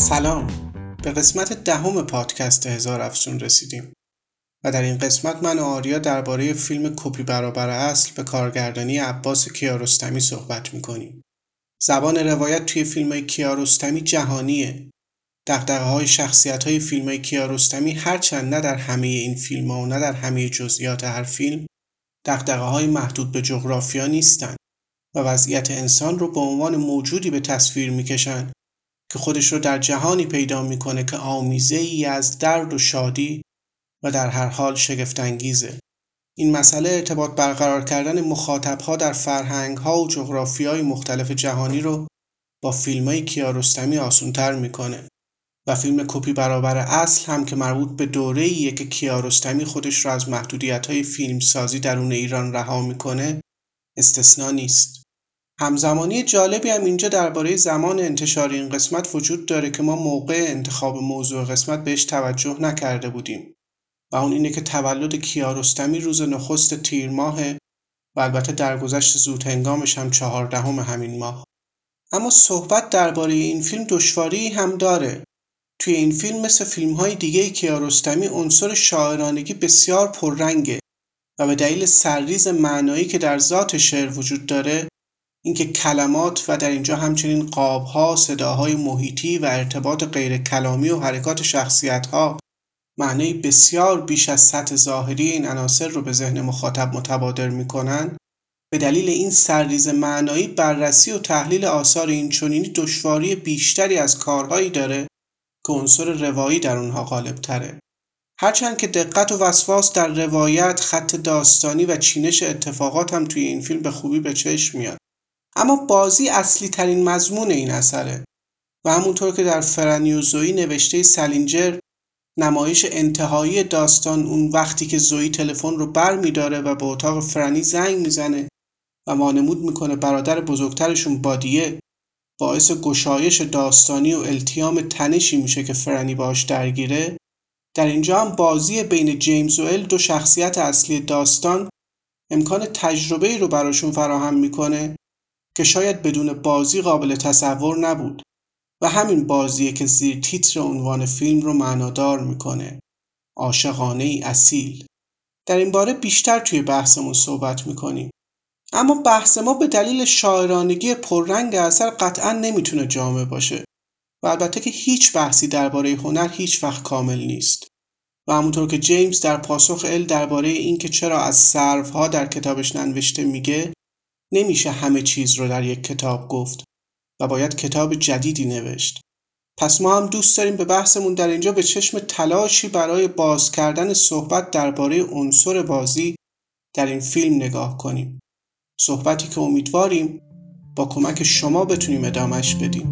سلام، به قسمت 10 پادکست هزار افسون رسیدیم و در این قسمت من و آریا درباره فیلم کپی برابر اصل به کارگردانی عباس کیارستمی صحبت میکنیم. زبان روایت توی فیلم‌های کیارستمی جهانیه. دغدغه‌های شخصیت‌های فیلم‌های کیارستمی هرچند نه در همه این فیلم‌ها و نه در همه جزئیات هر فیلم دغدغه‌های محدود به جغرافیا نیستن و وضعیت انسان رو به عنوان موجودی به تصویر میکشن که خودش رو در جهانی پیدا میکنه که آمیزه‌ای از درد و شادی و در هر حال شگفت‌انگیزه. این مسئله ارتباط برقرار کردن مخاطب‌ها در فرهنگ‌ها و جغرافیای مختلف جهانی رو با فیلم‌های کیارستمی آسان‌تر میکنه و فیلم کپی برابر اصل هم که مربوط به دوره‌ایه که کیارستمی خودش رو از محدودیت‌های فیلمسازی درون ایران رها میکنه استثنا نیست. همزمانی جالبی هم اینجا درباره زمان انتشار این قسمت وجود داره که ما موقع انتخاب موضوع قسمت بهش توجه نکرده بودیم و اون اینه که تولد کیارستمی روز نخست تیر ماهه و البته درگذشت زود هنگامش هم 14 همین ماه. اما صحبت درباره این فیلم دشواری هم داره. توی این فیلم مثل فیلم‌های دیگه کیارستمی عنصر شاعرانگی بسیار پررنگه و به دلیل سرریز معنایی که در ذات شعر وجود داره، اینکه کلمات و در اینجا همچنین قاب‌ها، صداهای محیطی و ارتباط غیر کلامی و حرکات شخصیت‌ها معنی بسیار بیش از سطح ظاهری این عناصر رو به ذهن مخاطب متبادر می‌کنن. به دلیل این سرریز معنایی بررسی و تحلیل آثار این چنینی دشواری بیشتری از کارهایی داره که عنصر روایی در اونها غالب‌تره. هرچند که دقت و وسواس در روایت، خط داستانی و چینش اتفاقات هم توی این فیلم به خوبی به چشم میاد، اما بازی اصلی ترین مضمون این اثره و همونطور که در فرانی و زویی نوشته سالینجر نمایش انتهایی داستان اون وقتی که زویی تلفن رو بر میداره و به اتاق فرانی زنگ میزنه و وانمود میکنه برادر بزرگترشون بادیه باعث گشایش داستانی و التیام تنشی میشه که فرانی باهاش درگیره، در اینجا هم بازی بین جیمز و ال، دو شخصیت اصلی داستان، امکان تجربه‌ای رو براشون فراهم میکنه که شاید بدون بازی قابل تصور نبود و همین بازیه که زیر تیتر عنوان فیلم رو معنادار میکنه: عاشقانه‌ای اصیل. در این باره بیشتر توی بحثمون صحبت میکنیم، اما بحث ما به دلیل شاعرانگی پررنگ اثر قطعاً نمیتونه جامع باشه و البته که هیچ بحثی درباره هنر هیچ وقت کامل نیست و همونطور که جیمز در پاسخ ال درباره این که چرا از سروها در کتابش ننوشته میگه، نمیشه همه چیز رو در یک کتاب گفت و باید کتاب جدیدی نوشت. پس ما هم دوست داریم به بحثمون در اینجا به چشم تلاشی برای باز کردن صحبت درباره عنصر بازی در این فیلم نگاه کنیم. صحبتی که امیدواریم با کمک شما بتونیم ادامهش بدیم.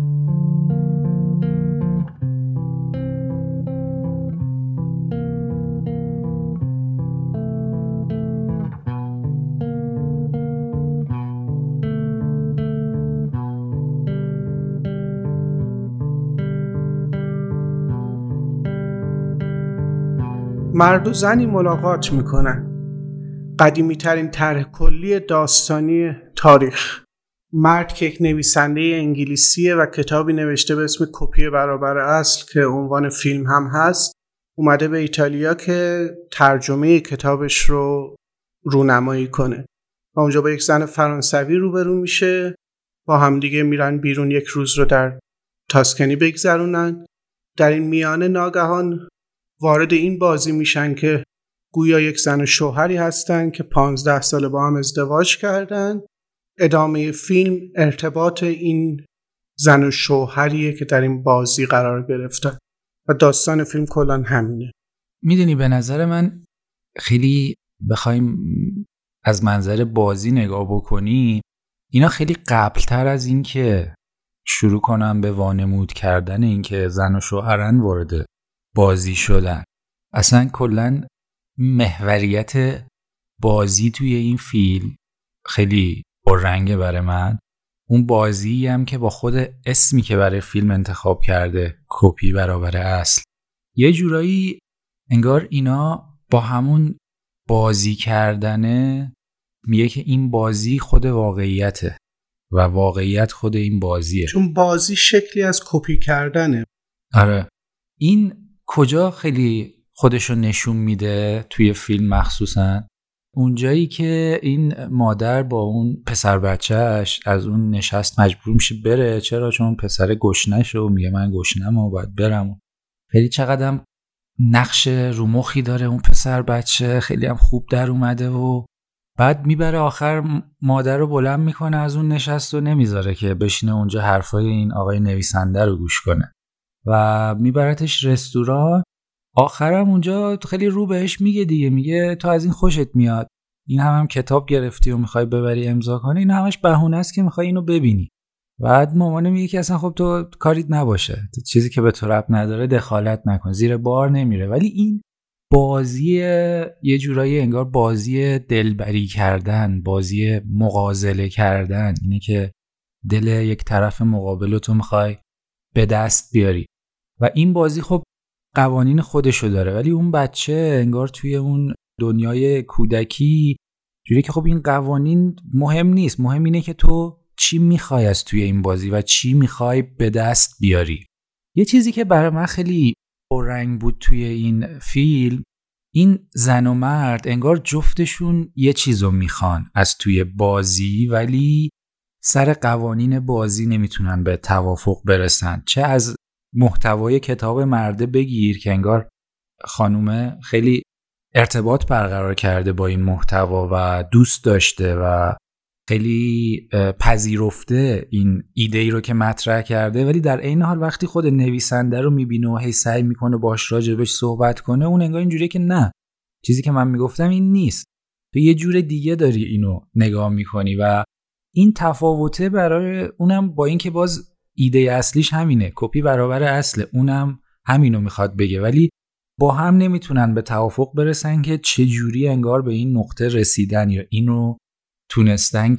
مرد و زنی ملاقات میکنن. قدیمی ترین طرح کلی داستانی تاریخ. مرد که یک نویسنده انگلیسیه و کتابی نوشته به اسم کپی برابر اصل که عنوان فیلم هم هست، اومده به ایتالیا که ترجمه کتابش رو رونمایی کنه و اونجا با یک زن فرانسوی روبرو میشه. با هم دیگه میرن بیرون، یک روز رو در تاسکنی بگذرونن. در این میانه ناگهان وارد این بازی میشن که گویا یک زن و شوهری هستن که 15 سال با هم ازدواج کردن. ادامه فیلم ارتباط این زن و شوهریه که در این بازی قرار گرفتن و داستان فیلم کلاً همینه. میدونی به نظر من خیلی بخوایم از منظر بازی نگاه بکنی، اینا خیلی قبلتر از این که شروع کنم به وانمود کردن این که زن و شوهرن وارد بازی شدن، اصلا کلاً محوریت بازی توی این فیلم خیلی پررنگه برای من. اون بازی هم که با خود اسمی که برای فیلم انتخاب کرده، کپی برابر اصل، یه جورایی انگار اینا با همون بازی کردنه میگه که این بازی خود واقعیته و واقعیت خود این بازیه، چون بازی شکلی از کپی کردنه. آره این کجا خیلی خودشو نشون میده توی فیلم، مخصوصا اونجایی که این مادر با اون پسر بچهش از اون نشست مجبور میشه بره. چرا؟ چون پسر گشنه‌شه و میگه من گشنم و باید برم. خیلی چقدرم نقش رو مخی داره اون پسر بچه، خیلی هم خوب در اومده و بعد میبره آخر مادر رو بلند میکنه از اون نشست و نمیذاره که بشینه اونجا حرفای این آقای نویسنده رو گوش کنه و میبرتش رستوران. آخرم اونجا خیلی رو بهش میگه دیگه، میگه تو از این خوشت میاد، این هم کتاب گرفتی و میخوای ببری امضا کنی، این همش بهونه است که میخوای اینو ببینی. بعد مامانه میگه که اصلا خب تو کاریت نباشه، چیزی که به تو ربط نداره دخالت نکن، زیر بار نمیره. ولی این بازی یه جورایی انگار بازی دلبری کردن، بازی مغازله کردن، اینه که دل یک طرف مقابل تو میخوای به دست بیاری و این بازی خب قوانین خودشو داره. ولی اون بچه انگار توی اون دنیای کودکی جوری که خب این قوانین مهم نیست، مهم اینه که تو چی میخوای از توی این بازی و چی میخوای به دست بیاری. یه چیزی که برای من خیلی پررنگ بود توی این فیلم، این زن و مرد انگار جفتشون یه چیزو میخوان از توی بازی ولی سر قوانین بازی نمیتونن به توافق برسن. چه از محتوای کتاب مرده بگیر که انگار خانومه خیلی ارتباط برقرار کرده با این محتوا و دوست داشته و خیلی پذیرفته این ایده ای رو که مطرح کرده، ولی در عین حال وقتی خود نویسنده رو میبینه و هی سعی میکنه باش راجبش صحبت کنه، اون انگار اینجوریه که نه، چیزی که من میگفتم این نیست، تو یه جور دیگه داری اینو نگاه میکنی. و این تفاوته برای اونم با این که باز ایده اصلیش همینه، کپی برابر اصله، اونم همینو میخواد بگه، ولی با هم نمیتونن به توافق برسن که چه جوری انگار به این نقطه رسیدن یا اینو تونستن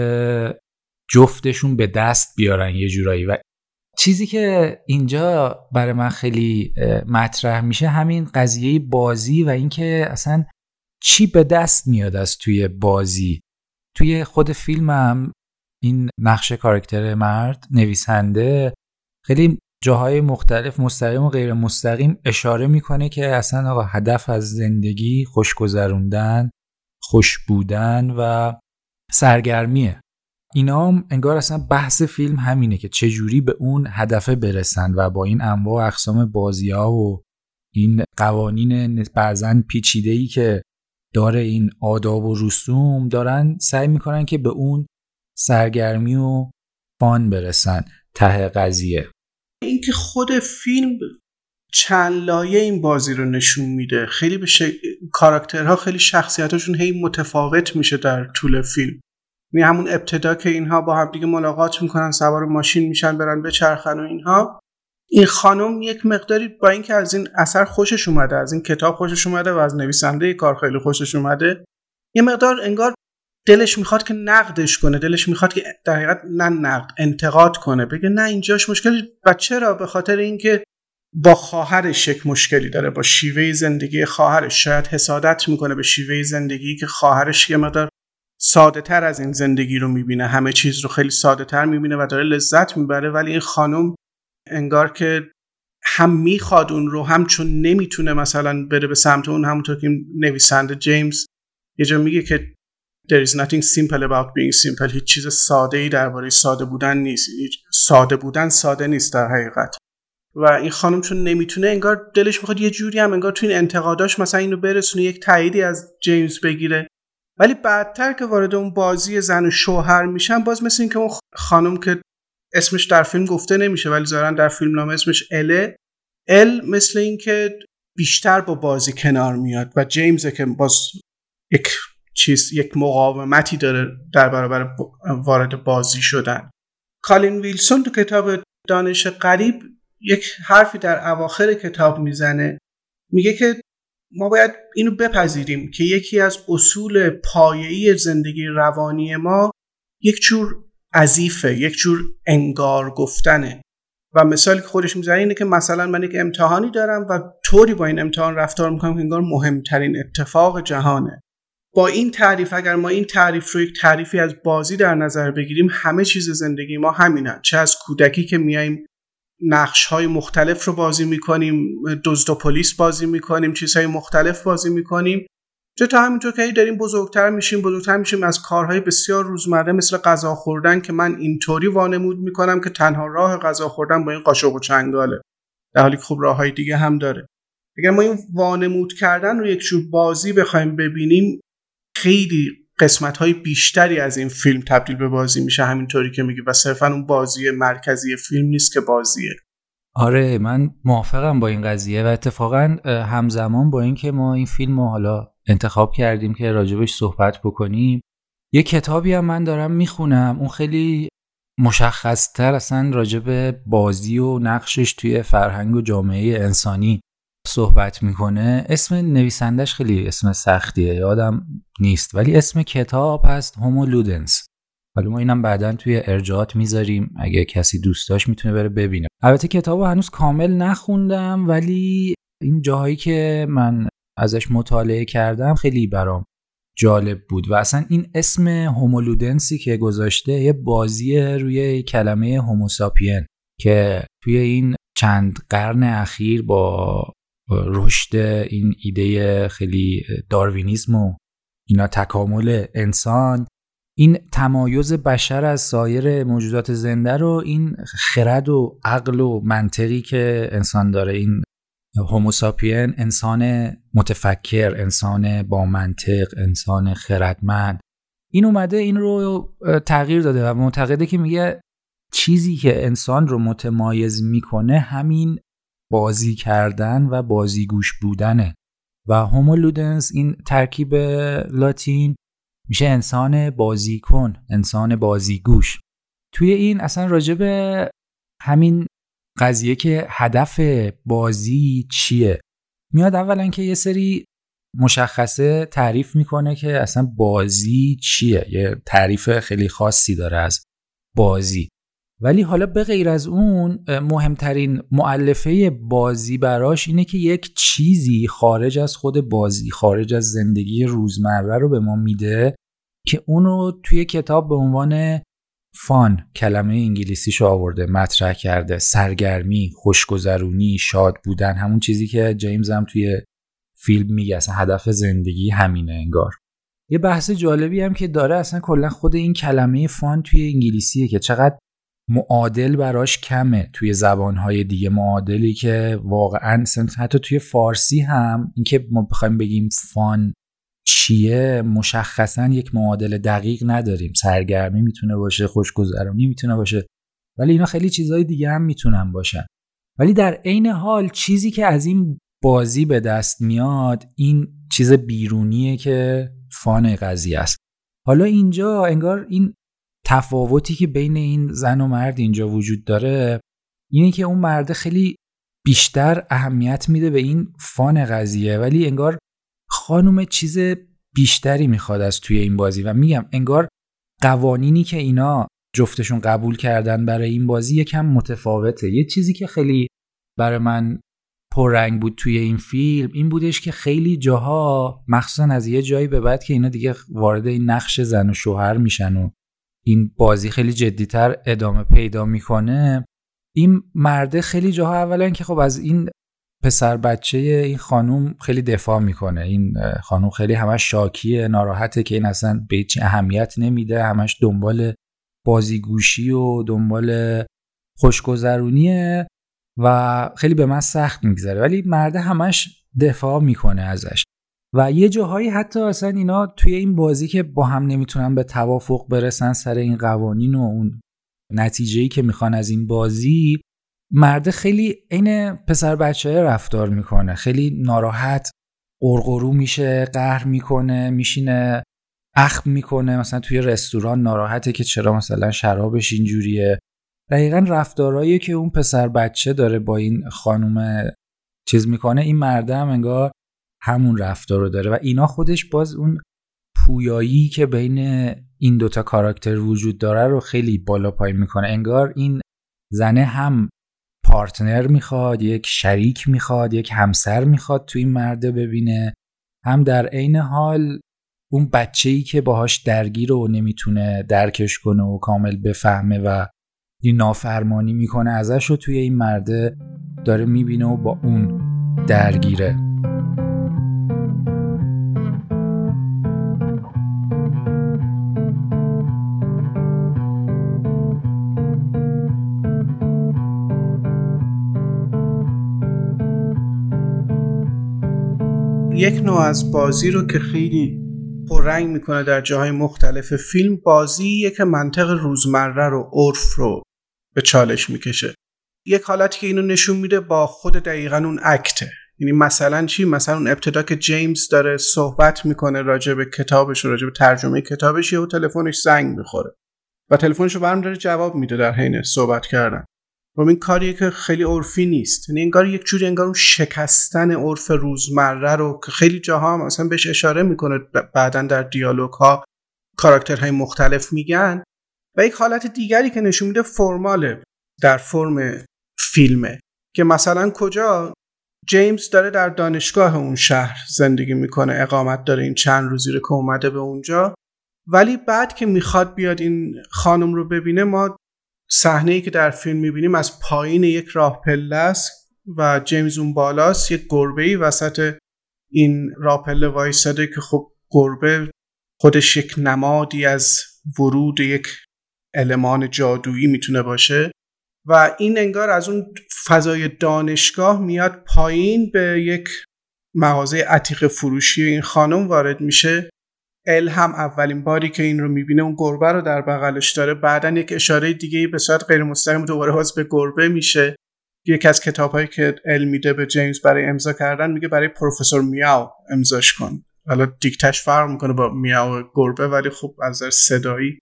که جفتشون به دست بیارن یه جورایی. و چیزی که اینجا برای من خیلی مطرح میشه همین قضیه بازی و اینکه اصلا چی به دست میاد از توی بازی. توی خود فیلمم این نقش کاراکتر مرد نویسنده خیلی جاهای مختلف مستقیم و غیر مستقیم اشاره میکنه که اصلا آقا هدف از زندگی خوش گذروندن، خوش بودن و سرگرمیه. اینا هم انگار اصلا بحث فیلم همینه که چجوری به اون هدف برسن و با این انواع اقسام بازی‌ها و این قوانین بعضن پیچیده‌ای که داره این آداب و رسوم دارن سعی میکنن که به اون سرگرمی و فان برسن ته قضیه. این که خود فیلم چند لایه این بازی رو نشون میده، خیلی به کاراکترها خیلی شخصیتاشون هی متفاوت میشه در طول فیلم. یعنی همون ابتدا که اینها با هم دیگه ملاقات میکنن، سوار ماشین میشن برن بچرخن و اینها، این خانم یک مقداری با اینکه از این اثر خوشش اومده، از این کتاب خوشش اومده و از نویسنده کار خیلی خوشش اومده، یه مقدار انگار دلش میخواد که نقدش کنه، دلش میخواد که در حقیقت نه نقد، انتقاد کنه، بگه نه اینجاش مشکلی. و چرا؟ به خاطر اینکه با خواهرش یک مشکلی داره، با شیوه زندگی خواهرش. شاید حسادت میکنه به شیوه زندگی که خواهرش یه مقدار ساده تر از این زندگی رو میبینه، همه چیز رو خیلی ساده تر میبینه و داره لذت میبره. ولی این خانم انگار که هم میخواد اون رو، هم چون نمیتونه مثلا بره به سمت اون، همونطور که نویسنده جیمز یه جا میگه که There is nothing simple about being simple. هیچ چیز ساده‌ای درباره ساده بودن نیست. ساده بودن ساده نیست در حقیقت. و این خانم چون نمیتونه، انگار دلش میخواد یه جوری هم انگار تو این انتقاداش مثلا اینو برسونه، یک تاییدی از جیمز بگیره. ولی بعدتر که وارد اون بازی زن و شوهر میشن، باز مثل این که اون خانم که اسمش در فیلم گفته نمیشه ولی ظاهرا در فیلم نامه اسمش اله، مثل این که بیشتر با بازی کنار میاد و جیمز که باز یک مقاومتی داره در برابر وارد بازی شدن. کالین ویلسون تو کتاب دانش غریب یک حرفی در اواخر کتاب میزنه، میگه که ما باید اینو بپذیریم که یکی از اصول پایه‌ای زندگی روانی ما یک جور عزیفه، یک جور انگار گفتنه. و مثالی که خودش میزنه اینه که مثلا من یک امتحانی دارم و طوری با این امتحان رفتار میکنم که انگار مهمترین اتفاق جهانه. با این تعریف، اگر ما این تعریف رو یک تعریفی از بازی در نظر بگیریم، همه چیز زندگی ما همینه. چه از کودکی که میایم نقش‌های مختلف رو بازی می‌کنیم، دزد و پلیس بازی می‌کنیم، چیزهای مختلف بازی می‌کنیم. تا همینطور که داریم بزرگتر میشیم از کارهای بسیار روزمره مثل غذا خوردن که من اینطوری وانمود می‌کنم که تنها راه غذا خوردن با این قاشق و چنگاله، در حالی که خب راه‌های دیگه هم داره. اگر ما این وانمود کردن رو یک جور بازی بخوایم ببینیم، خیلی قسمت‌های بیشتری از این فیلم تبدیل به بازی میشه، همینطوری که میگی، و صرفاً اون بازی مرکزی فیلم نیست که بازیه. آره من موافقم با این قضیه و اتفاقا همزمان با این که ما این فیلم رو حالا انتخاب کردیم که راجبش صحبت بکنیم، یه کتابی هم من دارم میخونم، اون خیلی مشخص‌تر اصلا راجب بازی و نقشش توی فرهنگ و جامعه انسانی صحبت میکنه. اسم نویسندش خیلی اسم سختیه، یادم نیست، ولی اسم کتاب هست هومو لودنس. حالا ما اینم بعداً توی ارجاعات میذاریم، اگه کسی دوست داشت میتونه بره ببینه. البته کتابو هنوز کامل نخوندم، ولی این جاهایی که من ازش مطالعه کردم خیلی برام جالب بود و اصلا این اسم هومو لودنسی که گذاشته یه بازی روی کلمه هوموساپین که توی این چند قرن اخیر با رشد این ایده خیلی داروینیسم و اینا، تکامل انسان، این تمایز بشر از سایر موجودات زنده رو، این خرد و عقل و منطقی که انسان داره، این هوموساپین، انسان متفکر، انسان با منطق، انسان خردمند، این اومده این رو تغییر داده و معتقده که میگه چیزی که انسان رو متمایز میکنه همین بازی کردن و بازیگوش بودنه و هومو لودنس این ترکیب لاتین میشه انسان بازیکن، انسان بازیگوش. توی این اصلا راجب همین قضیه که هدف بازی چیه میاد، اولا که یه سری مشخصه تعریف میکنه که اصلا بازی چیه، یه تعریف خیلی خاصی داره از بازی. ولی حالا به غیر از اون مهمترین مؤلفه بازی براش اینه که یک چیزی خارج از خود بازی، خارج از زندگی روزمره رو به ما میده که اونو توی کتاب به عنوان فان، کلمه انگلیسیشو آورده مطرح کرده، سرگرمی، خوشگذرونی، شاد بودن، همون چیزی که جیمز هم توی فیلم میگه اصلا هدف زندگی همینه انگار. یه بحث جالبی هم که داره اصلا کلا خود این کلمه فان توی انگلیسیه که چقدر معادل براش کمه توی زبانهای دیگه، معادلی که واقعا حتی توی فارسی هم این که ما بخوایم بگیم فان چیه مشخصا یک معادل دقیق نداریم. سرگرمی میتونه باشه، خوشگذرانی میتونه باشه، ولی اینا خیلی چیزهای دیگه هم میتونن باشن. ولی در عین حال چیزی که از این بازی به دست میاد این چیز بیرونیه که فان قضیه است. حالا اینجا انگار این تفاوتی که بین این زن و مرد اینجا وجود داره اینه که اون مرد خیلی بیشتر اهمیت میده به این فان قضیه، ولی انگار خانوم چیز بیشتری میخواد از توی این بازی و میگم انگار قوانینی که اینا جفتشون قبول کردن برای این بازی یکم متفاوته. یه چیزی که خیلی برای من پررنگ بود توی این فیلم این بودش که خیلی جاها مخصوصا از یه جایی به بعد که اینا دیگه وارد این نقش زن و شوهر میشن و این بازی خیلی جدی‌تر ادامه پیدا میکنه، این مرده خیلی جاها اولا که خب از این پسر بچه این خانوم خیلی دفاع میکنه، این خانوم خیلی همش شاکیه، ناراحته که این اصلا به هیچ اهمیت نمیده، همش دنبال بازیگوشی و دنبال خوشگذرونیه و خیلی به من سخت میگذره، ولی مرده همش دفاع میکنه ازش. و یه جاهایی حتی اصلا اینا توی این بازی که با هم نمیتونن به توافق برسن سر این قوانین و اون نتیجه‌ای که میخوان از این بازی، مرده خیلی عین پسر بچه رفتار میکنه، خیلی ناراحت، قرقرو میشه، قهر میکنه، میشینه اخم میکنه، مثلا توی رستوران ناراحته که چرا مثلا شرابش اینجوریه. دقیقاً رفتارهایی که اون پسر بچه داره با این خانوم چیز میکنه، این مرده هم انگار همون رفتار رو داره و اینا خودش باز اون پویایی که بین این دوتا کاراکتر وجود داره رو خیلی بالا پایین میکنه. انگار این زنه هم پارتنر میخواد، یک شریک میخواد، یک همسر میخواد تو این مرده ببینه، هم در عین حال اون بچه‌ای که باهاش درگیر و نمیتونه درکش کنه و کامل بفهمه و این نافرمانی میکنه ازش رو توی این مرده داره میبینه و با اون درگیره. یک نوع از بازی رو که خیلی پررنگ میکنه در جاهای مختلف فیلم، بازیه که منطق روزمره رو، عرف رو به چالش میکشه. یک حالتی که اینو نشون میده با خود دقیقاً اون اکته. یعنی مثلا چی؟ مثلا اون ابتدا که جیمز داره صحبت میکنه راجع به کتابش و راجع به ترجمه کتابش، یهو تلفنش زنگ میخوره و تلفنشو برام داره جواب میده در حین صحبت کردن. و این کاریه که خیلی عرفی نیست. یعنی انگار یک جوری انگار اون شکستن عرف روزمره رو که خیلی جاها مثلا بهش اشاره میکنه بعدن در دیالوگ ها کاراکترهای مختلف میگن. و یک حالت دیگری که نشون میده فرماله، در فرم فیلمه، که مثلا کجا جیمز داره در دانشگاه اون شهر زندگی میکنه، اقامت داره این چند روزی رو که اومده به اونجا، ولی بعد که میخواد بیاد این خانم رو ببینه، ما صحنه‌ای که در فیلم میبینیم از پایین یک راه پله است و جیمز اون بالاست، یک گربه‌ای وسط این راه پله وایساده که خب گربه خودش یک نمادی از ورود یک المان جادویی میتونه باشه و این انگار از اون فضای دانشگاه میاد پایین به یک مغازه عتیق فروشی این خانم وارد میشه. هم اولین باری که این رو میبینه اون گربه رو در بغلش داره، بعدن یک اشاره دیگه به صورت غیر مستقیم دوباره باز به گربه میشه. یکی از کتاب‌هایی که میده به جیمز برای امضا کردن میگه برای پروفسور میاو امضاش کن. حالا دیکتش فرق میکنه با میاو گربه، ولی خب از نظر صدایی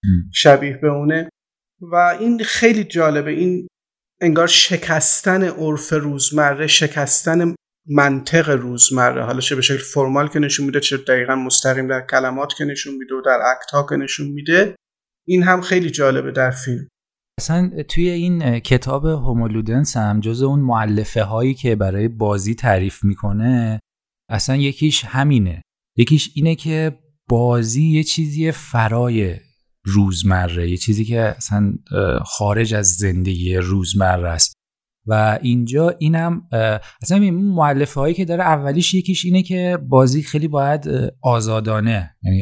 شبیه به اونه و این خیلی جالبه. این انگار شکستن عرف روزمره، شکستن منطق روزمره، حالا چه به شکل فرمال که نشون میده، چه دقیقاً مستقیم در کلمات که نشون میده و در اکت ها که نشون میده. این هم خیلی جالبه در فیلم. اصلا توی این کتاب هومو لودنس هم جز اون مؤلفه هایی که برای بازی تعریف میکنه، اصلا یکیش همینه. یکیش اینه که بازی یه چیزی فرای روزمره، یه چیزی که اصلا خارج از زندگی روزمره است. و اینجا اینم اصلا این مؤلفه هایی که داره، اولیش یکیش اینه که بازی خیلی باید آزادانه، یعنی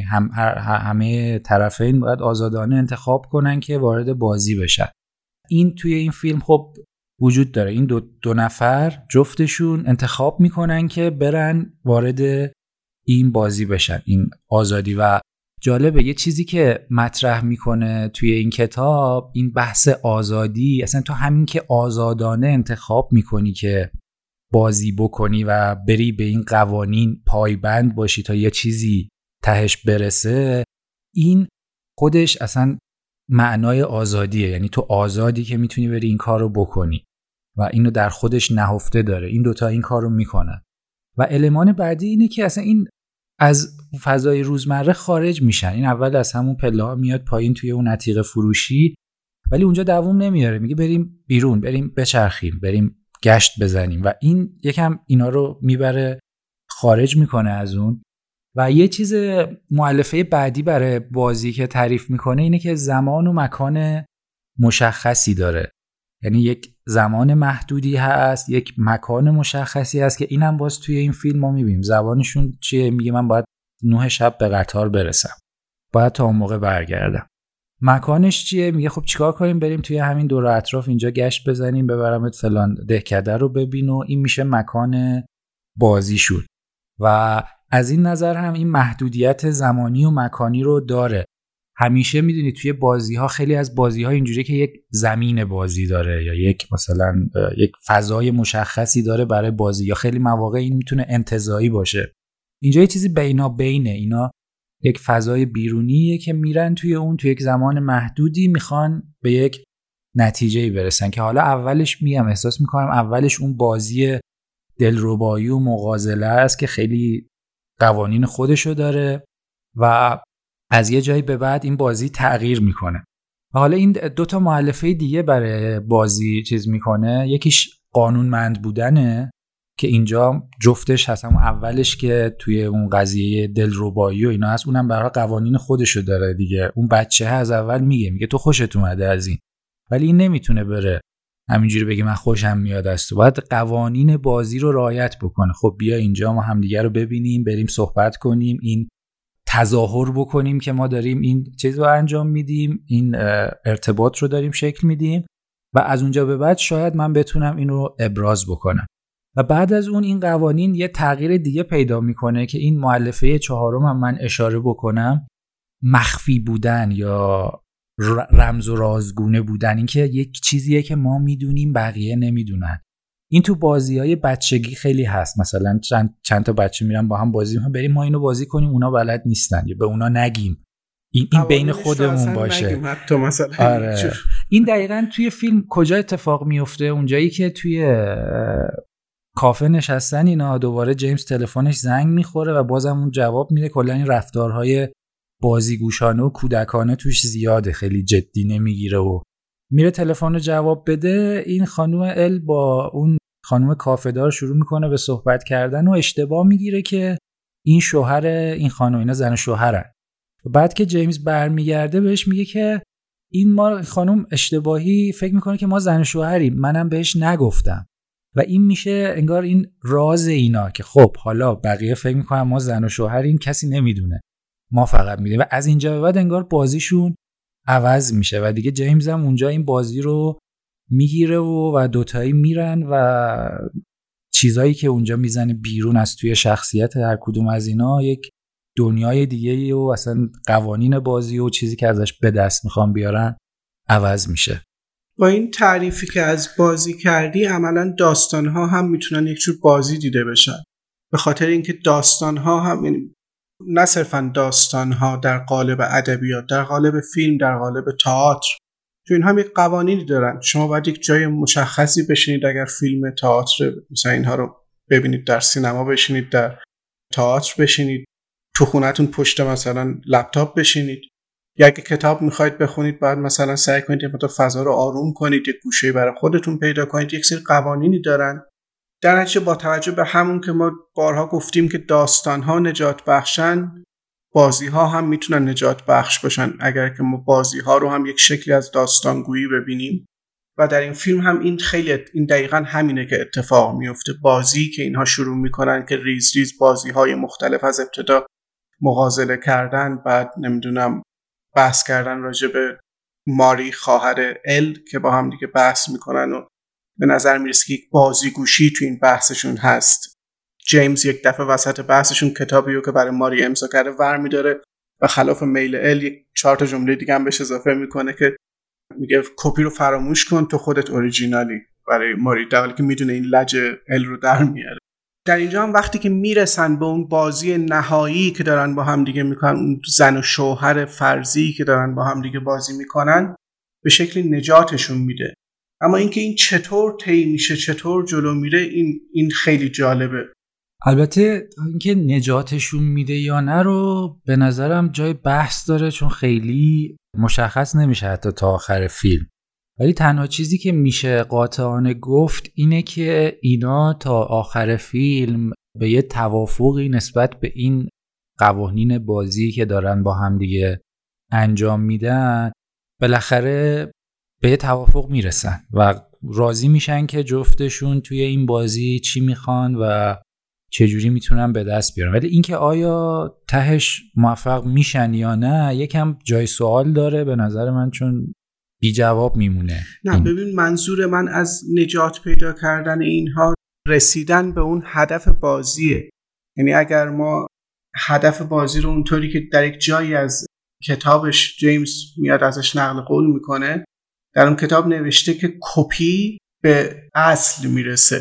همه طرفین باید آزادانه انتخاب کنن که وارد بازی بشن. این توی این فیلم خب وجود داره. این دو نفر جفتشون انتخاب میکنن که برن وارد این بازی بشن، این آزادی. و جالبه یه چیزی که مطرح میکنه توی این کتاب، این بحث آزادی. اصلا تو همین که آزادانه انتخاب میکنی که بازی بکنی و بری به این قوانین پایبند باشی تا یه چیزی تهش برسه، این خودش اصلا معنای آزادیه. یعنی تو آزادی که میتونی بری این کار رو بکنی و اینو در خودش نهفته داره. این دوتا این کار رو میکنن. و المان بعدی اینه که اصلا این از فضای روزمره خارج میشن. این اول از همون پله ها میاد پایین توی اون عتیق فروشی، ولی اونجا دووم نمیاره، میگه بریم بیرون، بریم بچرخیم، بریم گشت بزنیم و این یکم اینا رو میبره خارج میکنه از اون. و یه چیز مؤلفه بعدی برای بازی که تعریف میکنه اینه که زمان و مکان مشخصی داره. یعنی یک زمان محدودی هست، یک مکان مشخصی هست که اینم باز توی این فیلم ما میبینیم. زبانشون چیه؟ میگه من باید 9 شب به قطار برسم، باید تا اون موقع برگردم. مکانش چیه؟ میگه خب چیکار کنیم؟ بریم توی همین دور و اطراف اینجا گشت بزنیم، ببرمت فلان دهکده رو ببین و این میشه مکان بازیشون. و از این نظر هم این محدودیت زمانی و مکانی رو داره. همیشه میدونی توی بازی ها، خیلی از بازی ها اینجوریه که یک زمین بازی داره یا یک مثلا یک فضای مشخصی داره برای بازی، یا خیلی مواقع این میتونه انتزاعی باشه. اینجا یه چیزی بینه. اینا یک فضای بیرونیه که میرن توی اون، توی یک زمان محدودی میخوان به یک نتیجه‌ای برسن که حالا اولش میگم احساس میکنم اولش اون بازی دلربایی و مغازله است که خیلی قوانین خودشو داره و از یه جایی به بعد این بازی تغییر میکنه. و حالا این دوتا مؤلفه دیگه برای بازی چیز میکنه. یکیش قانونمند بودنه که اینجا جفتش هست، همون اولش که توی اون قضیه دلربایی و اینا هست، اونم برای قوانین خودشو داره دیگه. اون بچه از اول میگه تو خوشت اومده از این، ولی این نمیتونه بره همینجوری بگه من خوشم میاد از تو. باید قوانین بازی رو رعایت بکنه. خب بیا اینجا ما همدیگه رو ببینیم، بریم صحبت کنیم، این تظاهر بکنیم که ما داریم این چیز رو انجام میدیم، این ارتباط رو داریم شکل میدیم و از اونجا به بعد شاید من بتونم این رو ابراز بکنم. و بعد از اون این قوانین یه تغییر دیگه پیدا میکنه که این مؤلفه چهارم هم من اشاره بکنم، مخفی بودن یا رمز و رازگونه بودن. این که یک چیزیه که ما میدونیم بقیه نمیدونن. این تو بازی‌های بچگی خیلی هست. مثلا چند تا بچه میرن با هم بازی میکنن، بریم ما اینو بازی کنیم، اونا بلد نیستن یا به اونا نگیم، این بین خودمون باشه. آره. این دقیقاً توی فیلم کجا اتفاق میفته؟ اونجایی که توی کافه نشستن اینا، دوباره جیمز تلفنش زنگ میخوره و بازم اون جواب میده. کلا این رفتارهای بازیگوشانه و کودکانه توش زیاده، خیلی جدی نمیگیره و میره تلفن رو جواب بده. این خانم ال با اون خانم کافه دار شروع میکنه به صحبت کردن و اشتباه میگیره که این شوهر این خانم، اینا زن و شوهرن. بعد که جیمز برمیگرده بهش میگه که این ما خانم اشتباهی فکر میکنه که ما زن و شوهریم، منم بهش نگفتم. و این میشه انگار این راز اینا که خب حالا بقیه فکر میکنن ما زن و شوهریم، کسی نمیدونه، ما فقط میدونیم. و از اینجا به بعد انگار بازیشون عوض میشه و دیگه جیمز هم اونجا این بازی رو میگیره و دوتایی میرن و چیزایی که اونجا میزنه بیرون از توی شخصیت هر کدوم از اینا یک دنیای دیگه‌ای و اصلا قوانین بازی و چیزی که ازش به دست میخوان بیارن عوض میشه. با این تعریفی که از بازی کردی، عملاً داستان‌ها هم میتونن یک جور بازی دیده بشن، به خاطر اینکه داستان‌ها هم نه صرفاً داستان‌ها در قالب ادبیات، در قالب فیلم، در قالب تئاتر، تو اینها هم یک قوانینی دارن. شما باید یک جای مشخصی بشینید اگر فیلم، تئاتر، مثلا اینها رو ببینید، در سینما بشینید، در تئاتر بشینید، تو خونه‌تون پشت مثلا لپتاپ بشینید. یا اگه کتاب میخواید بخونید، باید مثلا سعی کنید یه مقدار فضا رو آروم کنید، یک گوشه‌ای برای خودتون پیدا کنید. یک سری قوانینی دارن. در نتیجه با توجه به همون که ما بارها گفتیم که داستان‌ها نجات بخشن، بازی‌ها هم میتونن نجات بخش باشن اگر که ما بازی‌ها رو هم یک شکلی از داستانگویی ببینیم. و در این فیلم هم این دقیقاً همینه که اتفاق میفته. بازی که اینها شروع میکنن که ریز ریز بازی‌های مختلف، از ابتدا مغازله کردن، بعد نمیدونم بحث کردن راجع به ماری خواهر ال که با هم دیگه بحث میکنن و به نظر میرسه که یک بازیگوشی تو این بحثشون هست. جیمز یک دفعه وسط بحثشون کتابی رو که برای ماری امضا کرده ور میداره و خلاف میل ال یک 4 تا جمله دیگه هم بهش اضافه میکنه که میگه کپی رو فراموش کن، تو خودت اوریجینالی، برای ماری، در حالی که میدونه این لج ال رو در میاره. در اینجا هم وقتی که میرسن به اون بازی نهایی که دارن با هم دیگه میکنن، اون زن و شوهر فرضی که دارن با هم دیگه بازی میکنن، به شکلی نجاتشون میده. اما اینکه این چطور طی میشه، چطور جلو میره، این خیلی جالبه. البته اینکه نجاتشون میده یا نه رو به نظرم جای بحث داره، چون خیلی مشخص نمیشه حتی تا آخر فیلم. ولی تنها چیزی که میشه قاطعانه گفت اینه که اینا تا آخر فیلم به یه توافقی نسبت به این قوانین بازی که دارن با هم دیگه انجام میدن، بالاخره به یه توافق میرسن و راضی میشن که جفتشون توی این بازی چی میخوان و چجوری میتونن به دست بیارن. ولی اینکه آیا تهش موفق میشن یا نه یکم جای سوال داره به نظر من، چون بی جواب میمونه. نه ببین، منظور من از نجات پیدا کردن اینها رسیدن به اون هدف بازیه. یعنی اگر ما هدف بازی رو اونطوری که در یک جایی از کتابش جیمز میاد ازش نقل قول میکنه، در اون کتاب نوشته که کپی به اصل میرسه